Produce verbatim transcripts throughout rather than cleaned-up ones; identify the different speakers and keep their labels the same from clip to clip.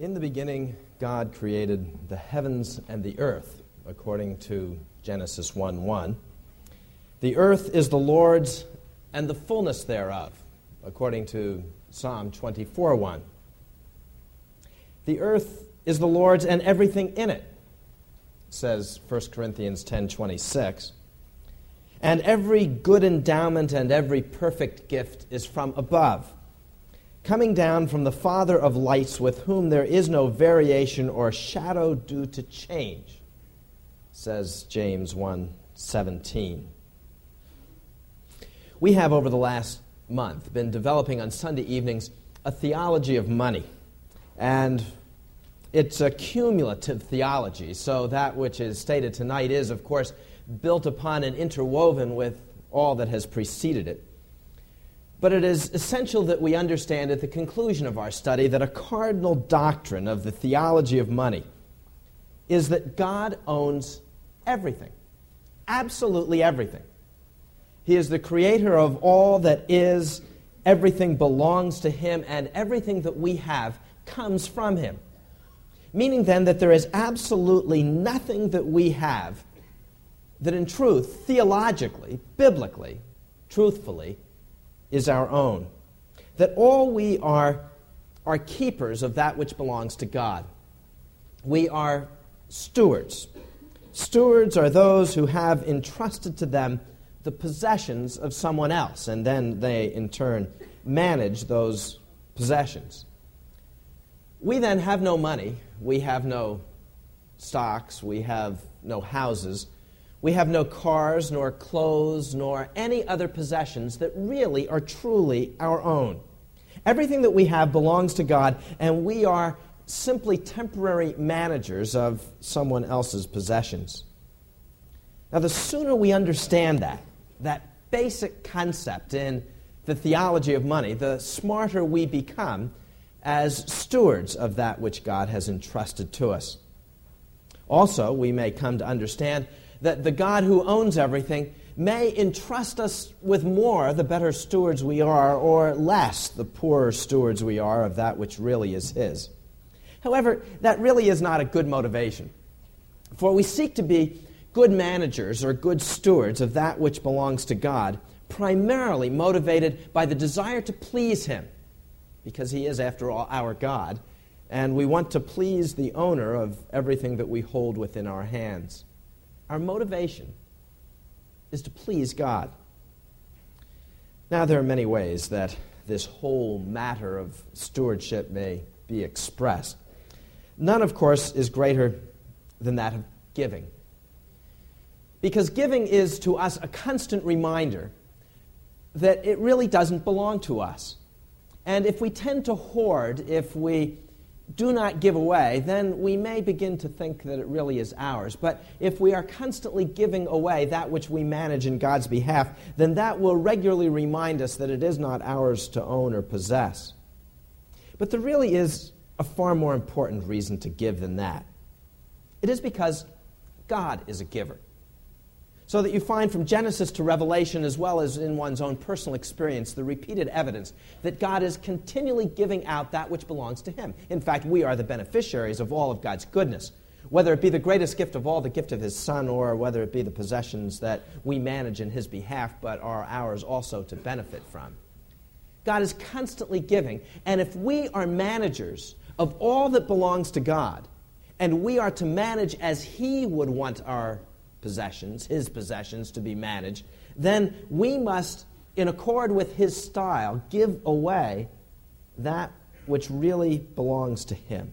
Speaker 1: In the beginning, God created the heavens and the earth, according to Genesis one one. The earth is the Lord's and the fullness thereof, according to Psalm twenty-four one. The earth is the Lord's and everything in it, says First Corinthians ten twenty-six. And every good endowment and every perfect gift is from above, coming down from the Father of lights, with whom there is no variation or shadow due to change, says James one seventeen. We have, over the last month, been developing on Sunday evenings a theology of money. And it's a cumulative theology, so that which is stated tonight is, of course, built upon and interwoven with all that has preceded it. But it is essential that we understand at the conclusion of our study that a cardinal doctrine of the theology of money is that God owns everything, absolutely everything. He is the creator of all that is, everything belongs to Him, and everything that we have comes from Him. Meaning then that there is absolutely nothing that we have that in truth, theologically, biblically, truthfully, is our own. That all we are are keepers of that which belongs to God. We are stewards. Stewards are those who have entrusted to them the possessions of someone else, and then they, in turn, manage those possessions. We then have no money. We have no stocks. We have no houses. We have no cars, nor clothes, nor any other possessions that really are truly our own. Everything that we have belongs to God, and we are simply temporary managers of someone else's possessions. Now, the sooner we understand that, that basic concept in the theology of money, the smarter we become as stewards of that which God has entrusted to us. Also, we may come to understand that the God who owns everything may entrust us with more the better stewards we are, or less the poorer stewards we are of that which really is His. However, that really is not a good motivation. For we seek to be good managers or good stewards of that which belongs to God, primarily motivated by the desire to please Him, because He is, after all, our God, and we want to please the owner of everything that we hold within our hands. Our motivation is to please God. Now, there are many ways that this whole matter of stewardship may be expressed. None, of course, is greater than that of giving. Because giving is to us a constant reminder that it really doesn't belong to us. And if we tend to hoard, if we do not give away, then we may begin to think that it really is ours. But if we are constantly giving away that which we manage in God's behalf, then that will regularly remind us that it is not ours to own or possess. But there really is a far more important reason to give than that. It is because God is a giver. So that you find from Genesis to Revelation, as well as in one's own personal experience, the repeated evidence that God is continually giving out that which belongs to Him. In fact, we are the beneficiaries of all of God's goodness, whether it be the greatest gift of all, the gift of His Son, or whether it be the possessions that we manage in His behalf, but are ours also to benefit from. God is constantly giving, and if we are managers of all that belongs to God, and we are to manage as He would want our possessions, His possessions, to be managed, then we must, in accord with His style, give away that which really belongs to Him.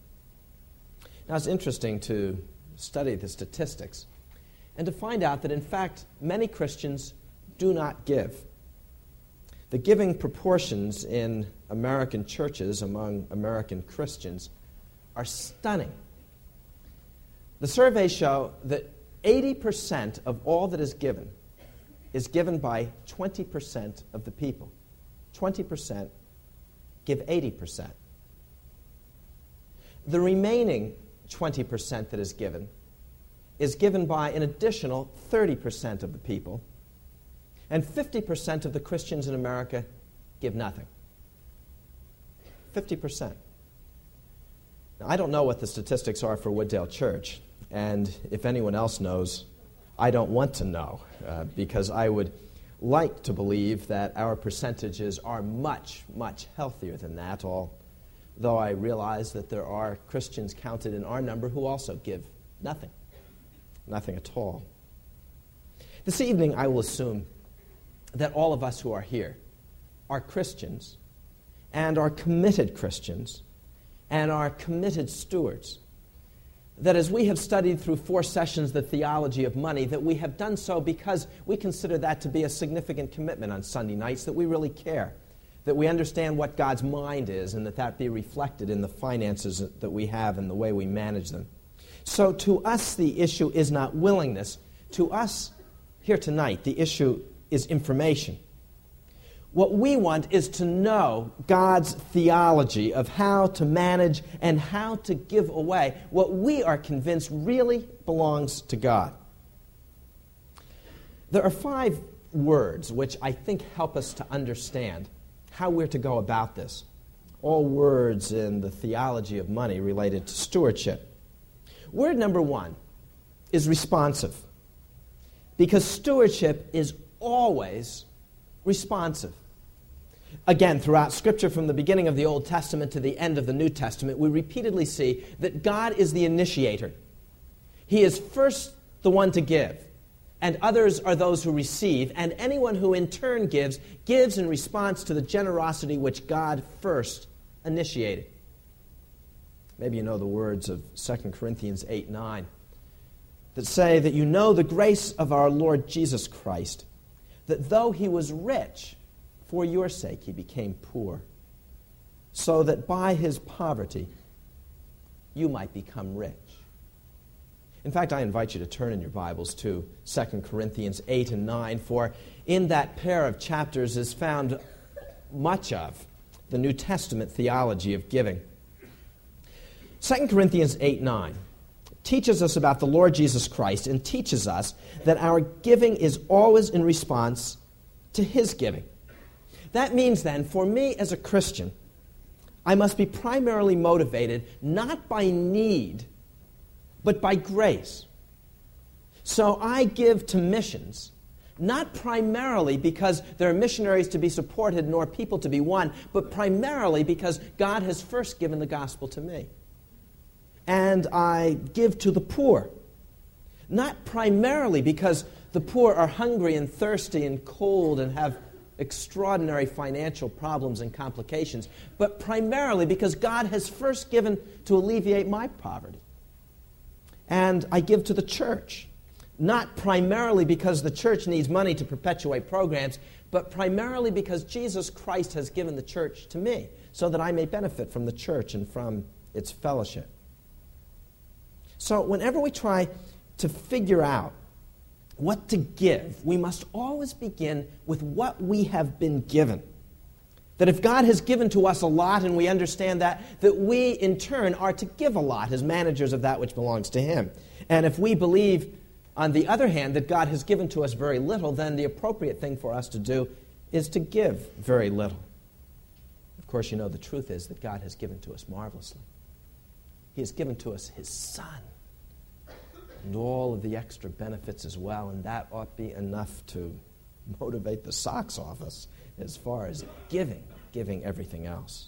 Speaker 1: Now, it's interesting to study the statistics and to find out that, in fact, many Christians do not give. The giving proportions in American churches among American Christians are stunning. The surveys show that eighty percent of all that is given is given by twenty percent of the people. twenty percent give eighty percent. The remaining twenty percent that is given is given by an additional thirty percent of the people, and fifty percent of the Christians in America give nothing. fifty percent. Now, I don't know what the statistics are for Wooddale Church, and if anyone else knows, I don't want to know, uh, because I would like to believe that our percentages are much, much healthier than that, although I realize that there are Christians counted in our number who also give nothing, nothing at all. This evening, I will assume that all of us who are here are Christians and are committed Christians and are committed stewards. That as we have studied through four sessions the theology of money, that we have done so because we consider that to be a significant commitment on Sunday nights, that we really care, that we understand what God's mind is, and that that be reflected in the finances that we have and the way we manage them. So to us, the issue is not willingness. To us, here tonight, the issue is information. What we want is to know God's theology of how to manage and how to give away what we are convinced really belongs to God. There are five words which I think help us to understand how we're to go about this. All words in the theology of money related to stewardship. Word number one is responsive, because stewardship is always responsive. Again, throughout Scripture, from the beginning of the Old Testament to the end of the New Testament, we repeatedly see that God is the initiator. He is first the one to give, and others are those who receive, and anyone who in turn gives, gives in response to the generosity which God first initiated. Maybe you know the words of Second Corinthians eight nine that say that you know the grace of our Lord Jesus Christ, that though he was rich, for your sake he became poor, so that by his poverty you might become rich. In fact, I invite you to turn in your Bibles to Second Corinthians eight and nine, for in that pair of chapters is found much of the New Testament theology of giving. Second Corinthians eight nine teaches us about the Lord Jesus Christ and teaches us that our giving is always in response to his giving. That means then, for me as a Christian, I must be primarily motivated not by need, but by grace. So I give to missions, not primarily because there are missionaries to be supported nor people to be won, but primarily because God has first given the gospel to me. And I give to the poor, not primarily because the poor are hungry and thirsty and cold and have extraordinary financial problems and complications, but primarily because God has first given to alleviate my poverty. And I give to the church, not primarily because the church needs money to perpetuate programs, but primarily because Jesus Christ has given the church to me so that I may benefit from the church and from its fellowship. So whenever we try to figure out what to give, we must always begin with what we have been given. That if God has given to us a lot and we understand that, that we in turn are to give a lot as managers of that which belongs to him. And if we believe, on the other hand, that God has given to us very little, then the appropriate thing for us to do is to give very little. Of course, you know the truth is that God has given to us marvelously. He has given to us his Son and all of the extra benefits as well, and that ought be enough to motivate the socks off us as far as giving, giving everything else.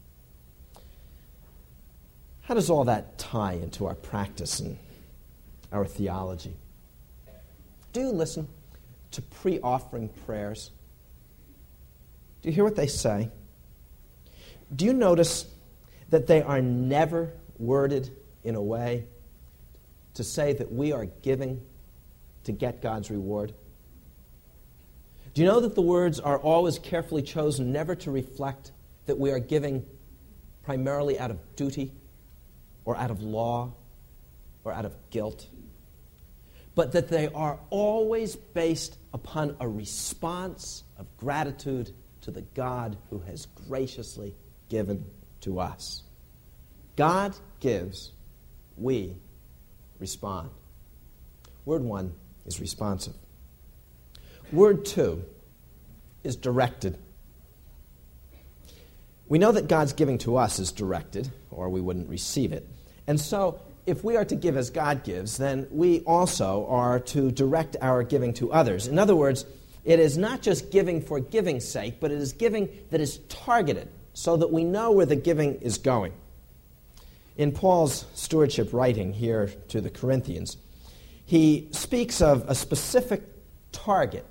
Speaker 1: How does all that tie into our practice and our theology? Do you listen to pre-offering prayers? Do you hear what they say? Do you notice that they are never worded in a way to say that we are giving to get God's reward? Do you know that the words are always carefully chosen, never to reflect that we are giving primarily out of duty or out of law or out of guilt, but that they are always based upon a response of gratitude to the God who has graciously given to us? God gives, we respond. Word one is responsive. Word two is directed. We know that God's giving to us is directed, or we wouldn't receive it. And so, if we are to give as God gives, then we also are to direct our giving to others. In other words, it is not just giving for giving's sake, but it is giving that is targeted so that we know where the giving is going. In Paul's stewardship writing here to the Corinthians, he speaks of a specific target,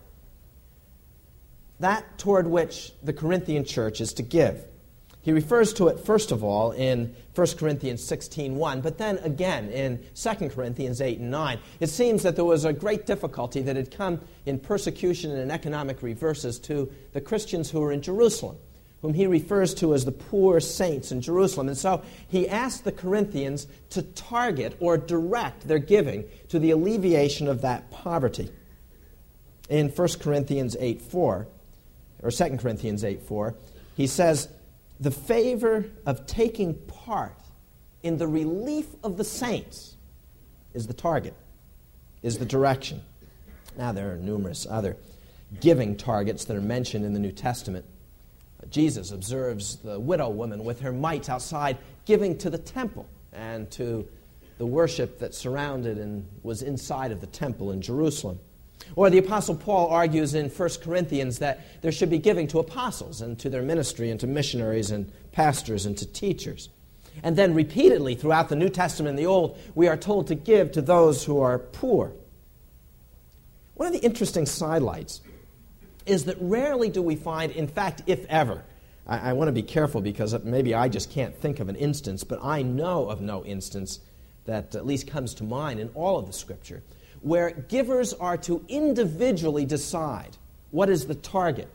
Speaker 1: that toward which the Corinthian church is to give. He refers to it, first of all, in First Corinthians sixteen one, but then again in Second Corinthians eight and nine. It seems that there was a great difficulty that had come in persecution and economic reverses to the Christians who were in Jerusalem, whom he refers to as the poor saints in Jerusalem. And so he asked the Corinthians to target or direct their giving to the alleviation of that poverty. In First Corinthians eight four, or Second Corinthians eight four, he says, the favor of taking part in the relief of the saints is the target, is the direction. Now, there are numerous other giving targets that are mentioned in the New Testament. Jesus observes the widow woman with her mites outside giving to the temple and to the worship that surrounded and was inside of the temple in Jerusalem. Or the Apostle Paul argues in First Corinthians that there should be giving to apostles and to their ministry and to missionaries and pastors and to teachers. And then repeatedly throughout the New Testament and the Old, we are told to give to those who are poor. One of the interesting sidelights is that rarely do we find, in fact, if ever, I, I want to be careful because maybe I just can't think of an instance, but I know of no instance that at least comes to mind in all of the Scripture, where givers are to individually decide what is the target.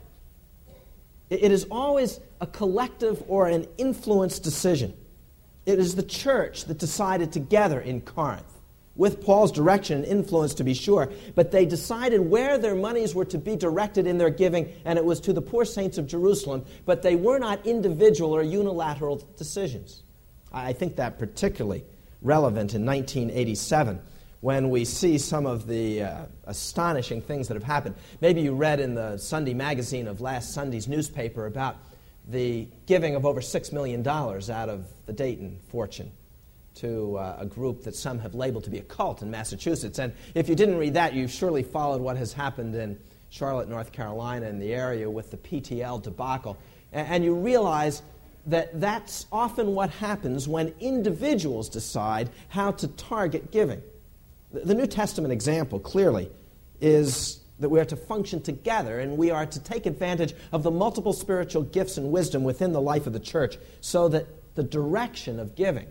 Speaker 1: It is always a collective or an influence decision. It is the church that decided together in Corinth, with Paul's direction and influence to be sure, but they decided where their monies were to be directed in their giving, and it was to the poor saints of Jerusalem, but they were not individual or unilateral decisions. I think that particularly relevant in nineteen eighty-seven, when we see some of the uh, astonishing things that have happened. Maybe you read in the Sunday magazine of last Sunday's newspaper about the giving of over six million dollars out of the Dayton fortune to uh, a group that some have labeled to be a cult in Massachusetts. And if you didn't read that, you've surely followed what has happened in Charlotte, North Carolina, and the area with the P T L debacle. And, and you realize that that's often what happens when individuals decide how to target giving. The New Testament example, clearly, is that we are to function together and we are to take advantage of the multiple spiritual gifts and wisdom within the life of the church so that the direction of giving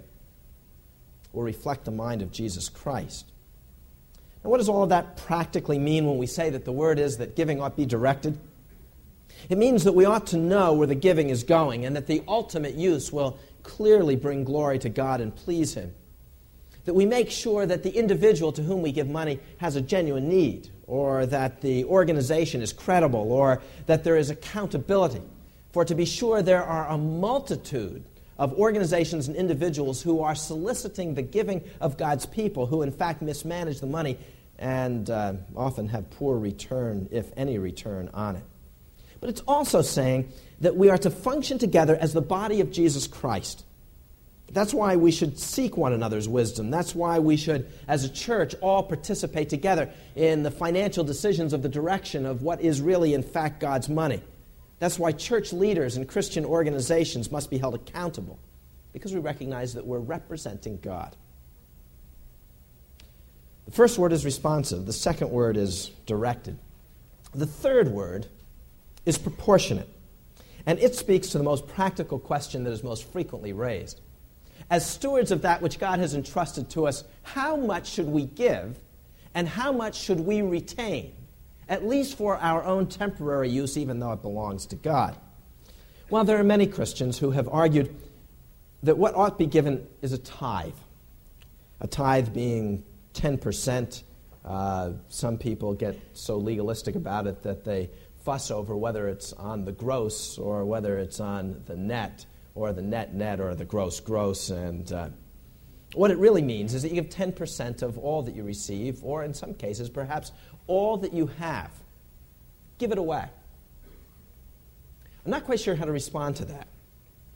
Speaker 1: will reflect the mind of Jesus Christ. Now, what does all of that practically mean when we say that the word is that giving ought to be directed? It means that we ought to know where the giving is going and that the ultimate use will clearly bring glory to God and please Him. That we make sure that the individual to whom we give money has a genuine need, or that the organization is credible, or that there is accountability. For to be sure, there are a multitude of organizations and individuals who are soliciting the giving of God's people, who in fact mismanage the money and uh, often have poor return, if any return, on it. But it's also saying that we are to function together as the body of Jesus Christ. That's why we should seek one another's wisdom. That's why we should, as a church, all participate together in the financial decisions of the direction of what is really, in fact, God's money. That's why church leaders and Christian organizations must be held accountable, because we recognize that we're representing God. The first word is responsive. The second word is directed. The third word is proportionate, and it speaks to the most practical question that is most frequently raised. As stewards of that which God has entrusted to us, how much should we give and how much should we retain, at least for our own temporary use, even though it belongs to God? Well, there are many Christians who have argued that what ought to be given is a tithe, a tithe being ten percent. Uh, some people get so legalistic about it that they fuss over whether it's on the gross or whether it's on the net, or the net-net, or the gross-gross. And uh, what it really means is that you give ten percent of all that you receive, or in some cases, perhaps, all that you have. Give it away. I'm not quite sure how to respond to that.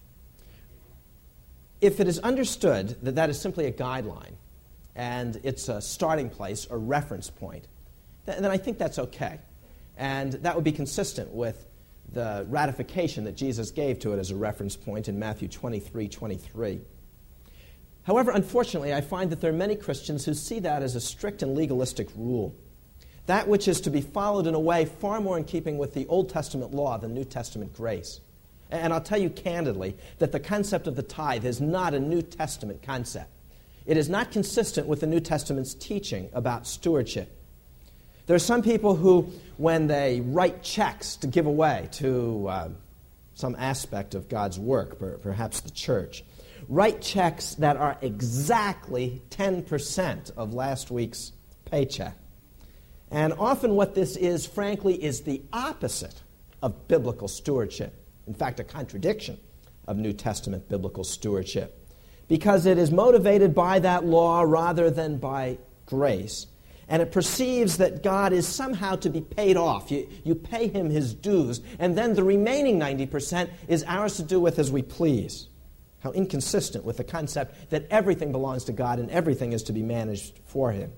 Speaker 1: if it is understood that that is simply a guideline and it's a starting place, a reference point, th- then I think that's okay. And that would be consistent with the ratification that Jesus gave to it as a reference point in Matthew twenty-three twenty-three. However, unfortunately, I find that there are many Christians who see that as a strict and legalistic rule, that which is to be followed in a way far more in keeping with the Old Testament law than New Testament grace. And I'll tell you candidly that the concept of the tithe is not a New Testament concept. It is not consistent with the New Testament's teaching about stewardship. There are some people who, when they write checks to give away to uh, some aspect of God's work, per- perhaps the church, write checks that are exactly ten percent of last week's paycheck. And often what this is, frankly, is the opposite of biblical stewardship. In fact, a contradiction of New Testament biblical stewardship, because it is motivated by that law rather than by grace. And it perceives that God is somehow to be paid off. You, you pay him his dues, and then the remaining ninety percent is ours to do with as we please. How inconsistent with the concept that everything belongs to God and everything is to be managed for him.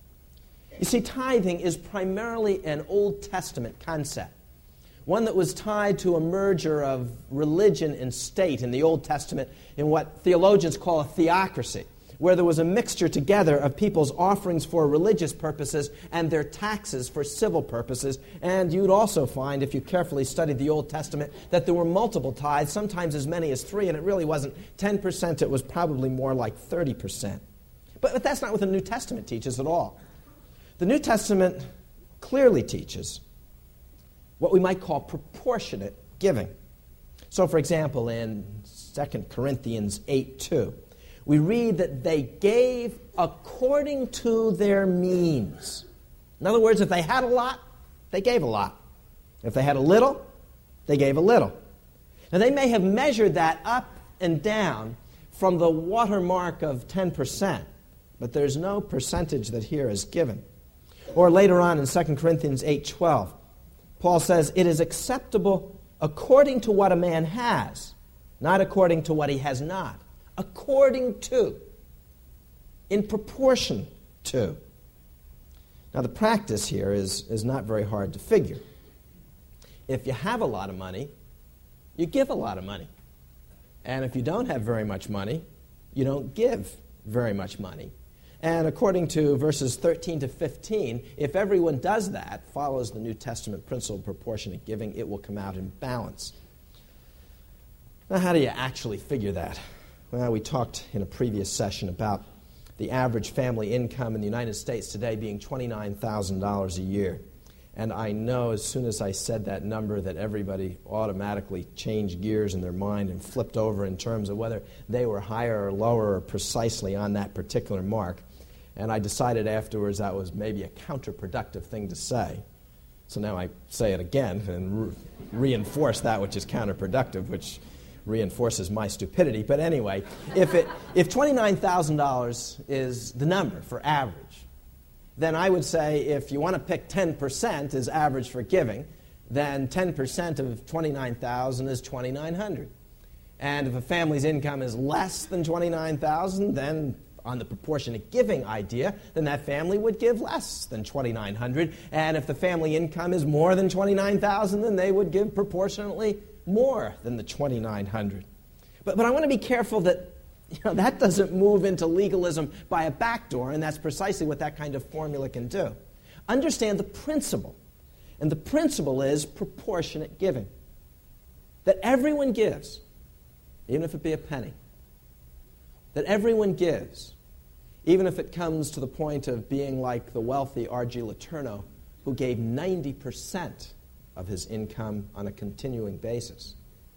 Speaker 1: You see, tithing is primarily an Old Testament concept, one that was tied to a merger of religion and state in the Old Testament in what theologians call a theocracy, where there was a mixture together of people's offerings for religious purposes and their taxes for civil purposes. And you'd also find, if you carefully studied the Old Testament, that there were multiple tithes, sometimes as many as three, and it really wasn't ten percent, it was probably more like thirty percent. But, but that's not what the New Testament teaches at all. The New Testament clearly teaches what we might call proportionate giving. So, for example, in Second Corinthians eight two, we read that they gave according to their means. In other words, if they had a lot, they gave a lot. If they had a little, they gave a little. Now, they may have measured that up and down from the watermark of ten percent, but there's no percentage that here is given. Or later on in Second Corinthians eight twelve, Paul says, it is acceptable according to what a man has, not according to what he has not. According to, in proportion to. Now, the practice here is, is not very hard to figure. If you have a lot of money, you give a lot of money. And if you don't have very much money, you don't give very much money. And according to verses thirteen to fifteen, if everyone does that, follows the New Testament principle of proportionate giving, it will come out in balance. Now, how do you actually figure that? Well, we talked in a previous session about the average family income in the United States today being twenty-nine thousand dollars a year. And I know as soon as I said that number that everybody automatically changed gears in their mind and flipped over in terms of whether they were higher or lower or precisely on that particular mark. And I decided afterwards that was maybe a counterproductive thing to say. So now I say it again and re- reinforce that which is counterproductive, which reinforces my stupidity. But anyway, if it if twenty-nine thousand dollars is the number for average, then I would say if you want to pick ten percent as average for giving, then ten percent of twenty-nine thousand dollars is twenty-nine hundred dollars. And if a family's income is less than twenty-nine thousand dollars, then on the proportionate giving idea, then that family would give less than twenty-nine hundred dollars. And if the family income is more than twenty-nine thousand dollars, then they would give proportionately more than the twenty-nine hundred dollars. But, but I want to be careful that you know, that doesn't move into legalism by a back door, and that's precisely what that kind of formula can do. Understand the principle. And the principle is proportionate giving. That everyone gives, even if it be a penny. That everyone gives, even if it comes to the point of being like the wealthy R G Letourneau, who gave ninety percent of his income on a continuing basis.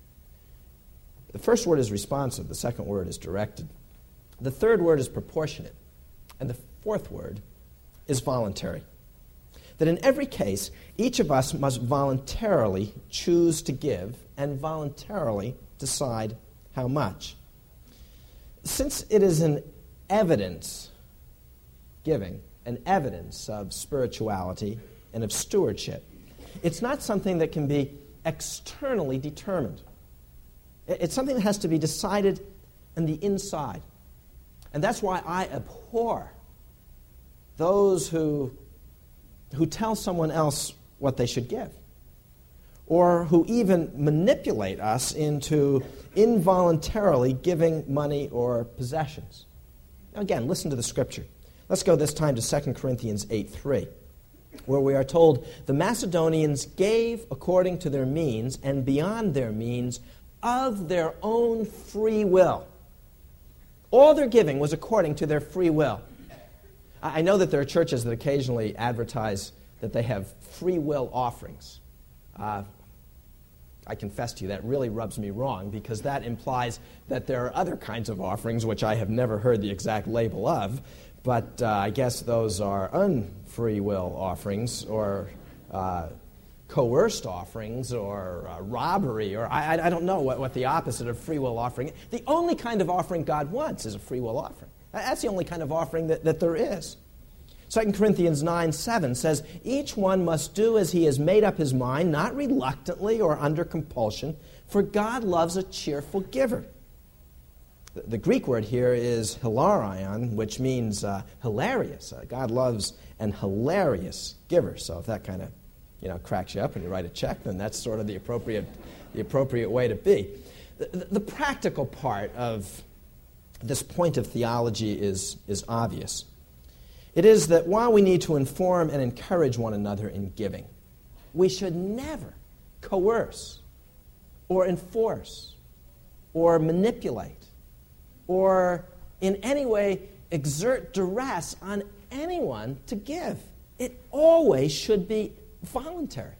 Speaker 1: The first word is responsive. The second word is directed. The third word is proportionate. And the fourth word is voluntary. That in every case, each of us must voluntarily choose to give and voluntarily decide how much. Since it is an evidence giving, an evidence of spirituality and of stewardship, it's not something that can be externally determined. It's something that has to be decided and the inside. And that's why I abhor those who, who tell someone else what they should give, or who even manipulate us into involuntarily giving money or possessions. Now again, listen to the scripture. Let's go this time to Second Corinthians eight three, where we are told, the Macedonians gave according to their means and beyond their means of their own free will. All their giving was according to their free will. I know that there are churches that occasionally advertise that they have free will offerings. Uh, I confess to you, that really rubs me wrong, because that implies that there are other kinds of offerings which I have never heard the exact label of, but uh, I guess those are unfree will offerings, or uh, coerced offerings, or uh, robbery, or I, I don't know what, what the opposite of free will offering is. The only kind of offering God wants is a free will offering. That's the only kind of offering that, that there is. Second Corinthians nine seven says, each one must do as he has made up his mind, not reluctantly or under compulsion, for God loves a cheerful giver. The, the Greek word here is hilarion, which means uh, hilarious. Uh, God loves an hilarious giver. So if that kind of you know cracks you up and you write a check, then that's sort of the appropriate, the appropriate way to be. The, the, the practical part of this point of theology is, is obvious. It is that while we need to inform and encourage one another in giving, we should never coerce or enforce or manipulate or in any way exert duress on anyone to give. It always should be voluntary.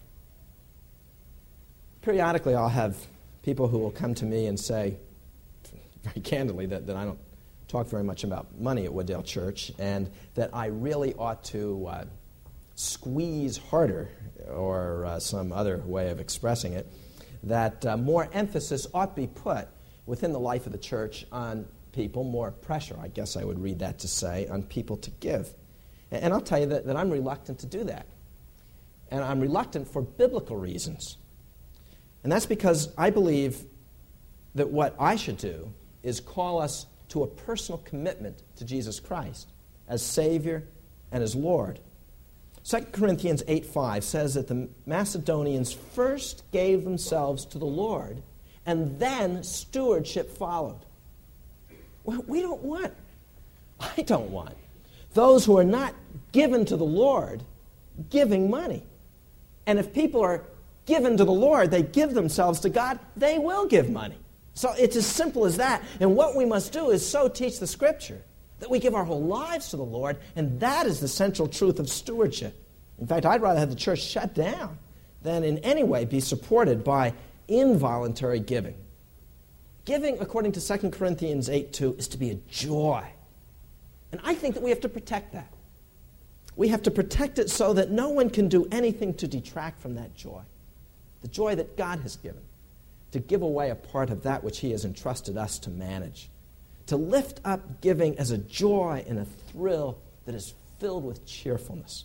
Speaker 1: Periodically, I'll have people who will come to me and say, very candidly, that, that I don't talk very much about money at Wooddale Church, and that I really ought to uh, squeeze harder, or uh, some other way of expressing it, that uh, more emphasis ought to be put within the life of the church on people, more pressure, I guess I would read that to say, on people to give. And, and I'll tell you that, that I'm reluctant to do that. And I'm reluctant for biblical reasons. And that's because I believe that what I should do is call us to a personal commitment to Jesus Christ as Savior and as Lord. Second Corinthians eight five says that the Macedonians first gave themselves to the Lord, and then stewardship followed. Well, we don't want, I don't want, those who are not given to the Lord giving money. And if people are given to the Lord, they give themselves to God, they will give money. So it's as simple as that. And what we must do is so teach the Scripture that we give our whole lives to the Lord, and that is the central truth of stewardship. In fact, I'd rather have the church shut down than in any way be supported by involuntary giving. Giving, according to Second Corinthians eight two, is to be a joy. And I think that we have to protect that. We have to protect it so that no one can do anything to detract from that joy, the joy that God has given, to give away a part of that which He has entrusted us to manage, to lift up giving as a joy and a thrill that is filled with cheerfulness.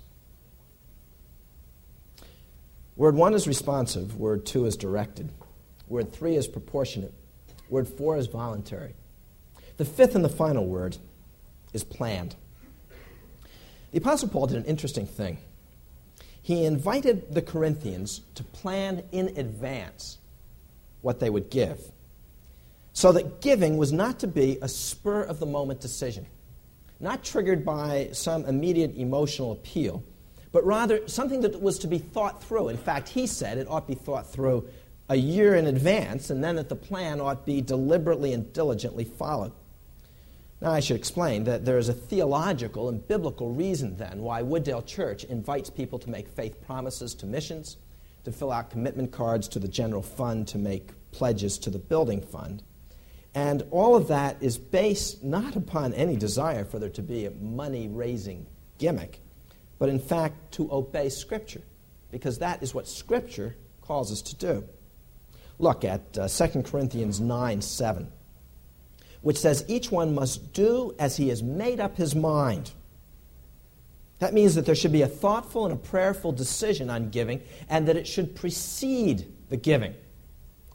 Speaker 1: Word one is responsive. Word two is directed. Word three is proportionate. Word four is voluntary. The fifth and the final word is planned. The Apostle Paul did an interesting thing. He invited the Corinthians to plan in advance what they would give, so that giving was not to be a spur-of-the-moment decision, not triggered by some immediate emotional appeal, but rather something that was to be thought through. In fact, he said it ought to be thought through a year in advance, and then that the plan ought to be deliberately and diligently followed. Now, I should explain that there is a theological and biblical reason, then, why Wooddale Church invites people to make faith promises to missions, to fill out commitment cards to the general fund, to make pledges to the building fund. And all of that is based not upon any desire for there to be a money-raising gimmick, but in fact to obey Scripture, because that is what Scripture calls us to do. Look at uh, Second Corinthians nine seven, which says, each one must do as he has made up his mind. That means that there should be a thoughtful and a prayerful decision on giving, and that it should precede the giving.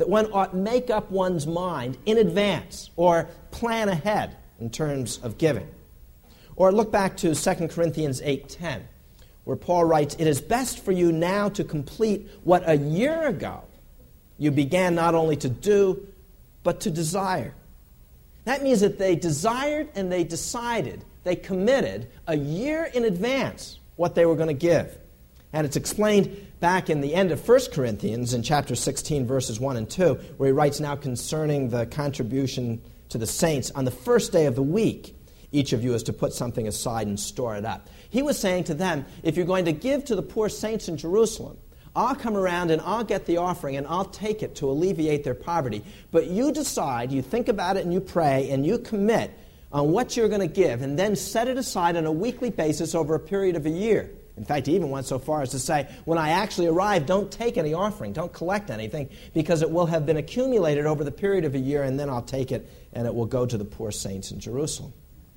Speaker 1: that one ought make up one's mind in advance or plan ahead in terms of giving. Or look back to Second Corinthians eight ten, where Paul writes, "It is best for you now to complete what a year ago you began not only to do, but to desire." That means that they desired and they decided, they committed a year in advance what they were going to give. And it's explained back in the end of First Corinthians in chapter sixteen, verses one and two, where he writes, "Now concerning the contribution to the saints, on the first day of the week, each of you is to put something aside and store it up." He was saying to them, if you're going to give to the poor saints in Jerusalem, I'll come around and I'll get the offering and I'll take it to alleviate their poverty. But you decide, you think about it and you pray and you commit on what you're going to give and then set it aside on a weekly basis over a period of a year. In fact, he even went so far as to say, when I actually arrive, don't take any offering, don't collect anything, because it will have been accumulated over the period of a year, and then I'll take it and it will go to the poor saints in Jerusalem.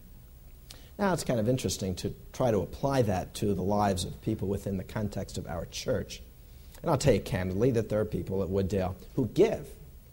Speaker 1: Now, it's kind of interesting to try to apply that to the lives of people within the context of our church. And I'll tell you candidly that there are people at Wooddale who give,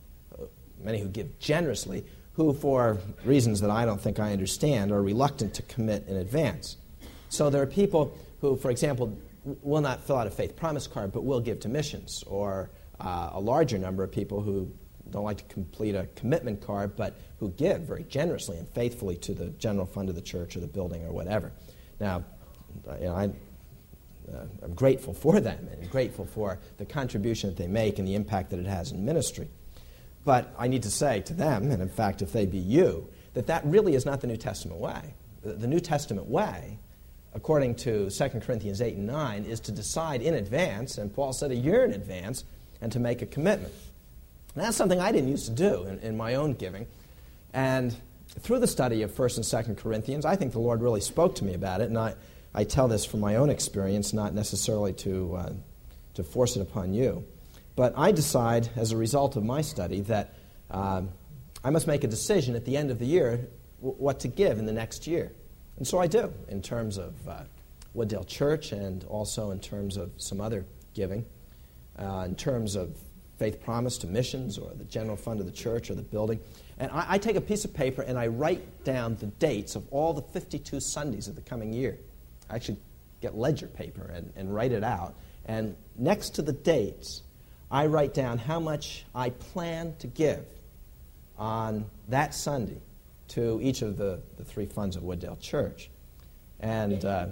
Speaker 1: many who give generously, who, for reasons that I don't think I understand, are reluctant to commit in advance. So there are people who, for example, will not fill out a faith promise card, but will give to missions, or uh, a larger number of people who don't like to complete a commitment card, but who give very generously and faithfully to the general fund of the church or the building or whatever. Now, you know, I, uh, I'm grateful for them and grateful for the contribution that they make and the impact that it has in ministry. But I need to say to them, and in fact, if they be you, that that really is not the New Testament way. The, the New Testament way, according to Second Corinthians eight and nine, is to decide in advance, and Paul said a year in advance, and to make a commitment. And that's something I didn't used to do in, in my own giving. And through the study of First and Second Corinthians, I think the Lord really spoke to me about it, and I, I tell this from my own experience, not necessarily to, uh, to force it upon you. But I decide, as a result of my study, that uh, I must make a decision at the end of the year w- what to give in the next year. And so I do, in terms of uh, Wooddale Church and also in terms of some other giving, uh, in terms of faith promise to missions or the general fund of the church or the building. And I, I take a piece of paper and I write down the dates of all the fifty-two Sundays of the coming year. I actually get ledger paper and, and write it out. And next to the dates, I write down how much I plan to give on that Sunday to each of the, the three funds of Wooddale Church. And uh,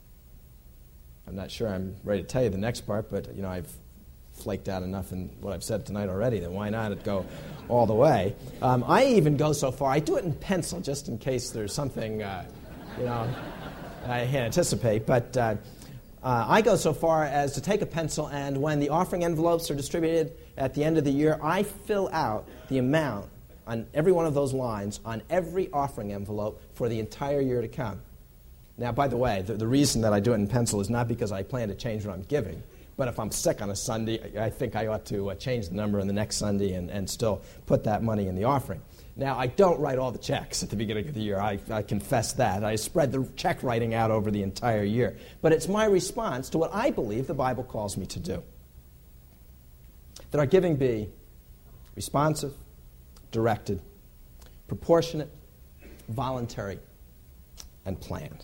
Speaker 1: I'm not sure I'm ready to tell you the next part, but you know, I've flaked out enough in what I've said tonight already, then why not go all the way? Um, I even go so far, I do it in pencil just in case there's something, uh, you know, I can't anticipate, but uh, uh, I go so far as to take a pencil, and when the offering envelopes are distributed at the end of the year, I fill out the amount on every one of those lines on every offering envelope for the entire year to come. Now, by the way, the, the reason that I do it in pencil is not because I plan to change what I'm giving, but if I'm sick on a Sunday, I think I ought to uh, change the number on the next Sunday and, and still put that money in the offering. Now, I don't write all the checks at the beginning of the year. I, I confess that. I spread the check writing out over the entire year. But it's my response to what I believe the Bible calls me to do. That our giving be responsive, directed, proportionate, voluntary, and planned.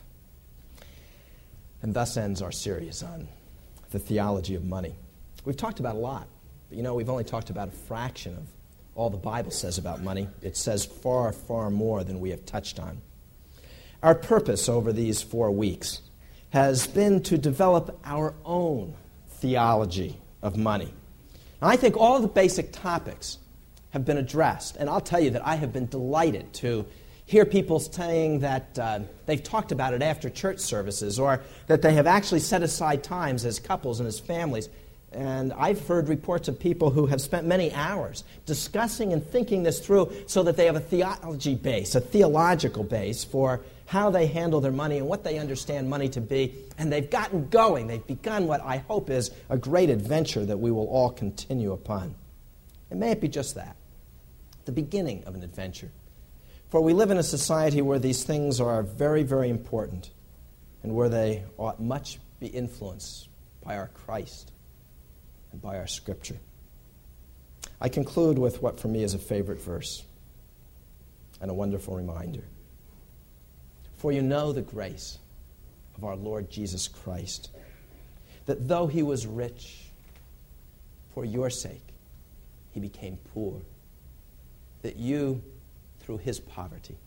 Speaker 1: And thus ends our series on the theology of money. We've talked about a lot, but you know, we've only talked about a fraction of all the Bible says about money. It says far, far more than we have touched on. Our purpose over these four weeks has been to develop our own theology of money. And I think all the basic topics have been addressed, and I'll tell you that I have been delighted to hear people saying that uh, they've talked about it after church services, or that they have actually set aside times as couples and as families. And I've heard reports of people who have spent many hours discussing and thinking this through so that they have a theology base, a theological base for how they handle their money and what they understand money to be. And they've gotten going. They've begun what I hope is a great adventure that we will all continue upon. And may it be just that, the beginning of an adventure. For we live in a society where these things are very, very important and where they ought much be influenced by our Christ and by our Scripture. I conclude with what for me is a favorite verse and a wonderful reminder. For you know the grace of our Lord Jesus Christ, that though he was rich, for your sake he became poor, that you, through his poverty,